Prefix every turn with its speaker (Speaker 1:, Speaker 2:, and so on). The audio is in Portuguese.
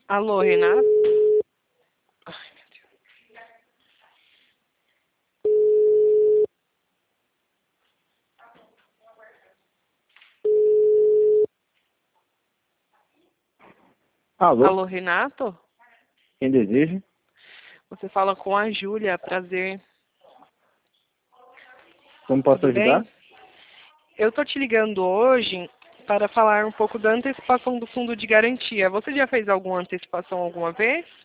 Speaker 1: Alô, Renato? Ai, meu Deus.
Speaker 2: Alô,
Speaker 1: Alô, Renato?
Speaker 2: quem deseja?
Speaker 1: Você fala com a Júlia, prazer.
Speaker 2: Como posso
Speaker 1: Tudo
Speaker 2: ajudar?
Speaker 1: bem? Eu tô te ligando hoje para falar um pouco da antecipação do fundo de garantia. Você já fez alguma antecipação alguma vez?